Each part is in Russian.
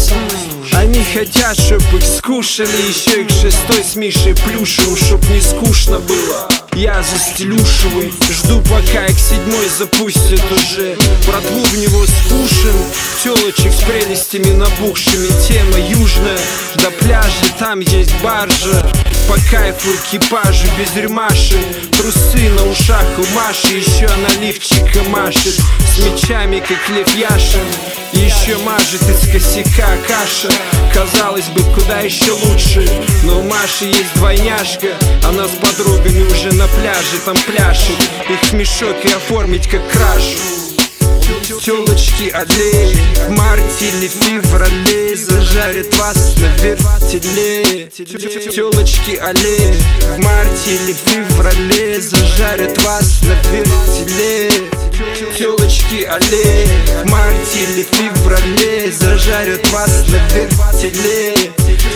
Они хотят, чтоб их скушали, еще их шестой с Мишей Плюшевым, чтоб не скучно было. Я застелюшиваю, жду пока их седьмой запустят уже. Братву в него спушим, телочек с прелестями набухшими. Тема южная, до пляжа там есть баржа. По кайфу экипажу без рюмаши, трусы на ушах у Маши. Еще она лифчика машет с мечами, как Лев Яшин. И еще мажет из косяка каша. Казалось бы, куда еще лучше, но у Маши есть двойняшка. Она с подругами уже на пляже там пляшет. Их в мешок и оформить как крашу. Телочки аллеи в марте или феврале зажарят вас на вертеле. Телочки аллеи в марте или феврале зажарят вас на вертеле. Телочки аллеи в марте или феврале зажарят вас на вертеле.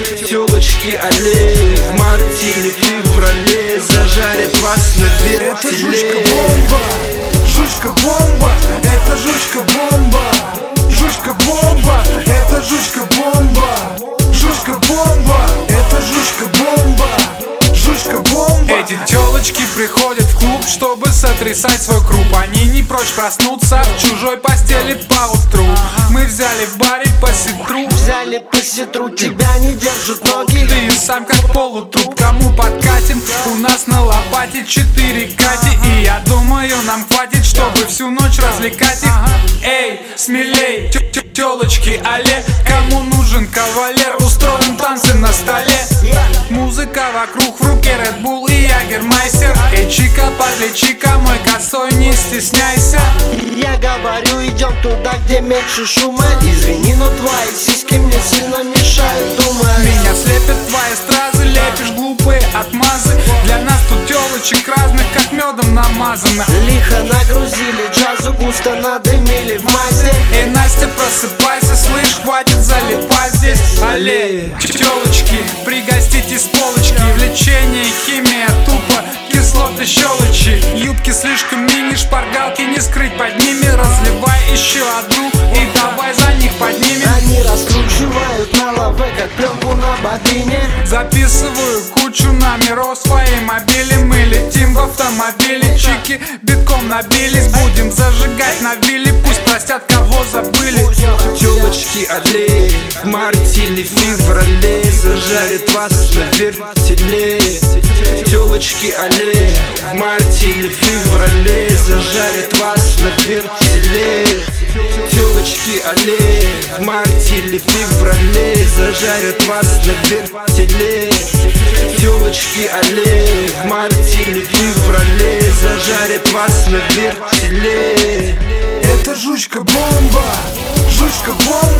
Телочки аллеи в марте или феврале зажарят вас на вертеле. Это жучка-бомба, жучка-бомба, это жучка-бомба, жучка-бомба, это жучка-бомба, жучка-бомба, это жучка-бомба, жучка-бомба. Эти телочки приходят в клуб, чтобы сотрясать свой круп. Они не прочь проснуться в чужой постели поутру. Мы взяли в баре по ситру, взяли по ситру, тебя не держат ноги. Ты сам как полутруп, кому подкатим? У нас на лопате 4 Кати. И я думаю, нам хватит, чтобы всю ночь развлекать их. Эй, смелей, телочки, алле. Кому нужен кавалер, устроим танцы на столе. Музыка вокруг, в руке Red Bull и Ягермайстер. Эй, чика, подлечика, мой косой, не стесняйся. Я говорю, идем туда, где меньше шума. Извини, но твои сиськи мне сильно мешают думать. Меня слепят твои стразы, лепишь глупые отмазы. Для нас тут телочек разных, как медом намазано. Лихо нагрузили джазу, густо надымили в мазе. Эй, Настя, просыпайся, слышь, хватит залипать здесь. Аллея, телочки, пригостите с полочки. Влечение, химия, тупо, кислоты, щелочи. Юбки слишком мини, шпаргалки не скрыть под ними. Разливай еще одну и давай за них поднимем. Они раскручивают на лаве, как пленку на бобине. Записываю кучу номеров своей мобили. Мы летим в автомобиле, чики битком набились. Будем зажигать на вилле, пусть простят, кого забыли. Телочки аллеи в марте или феврале зажарят вас на вертеле. Телочки аллеи в марте или феврале зажарят вас на вертеле. Телочки аллеи в марте или феврале зажарят вас на вертеле. Телочки аллеи в марте или феврале зажарят вас на вертеле. Это жучка-бомба, жучка-бомба.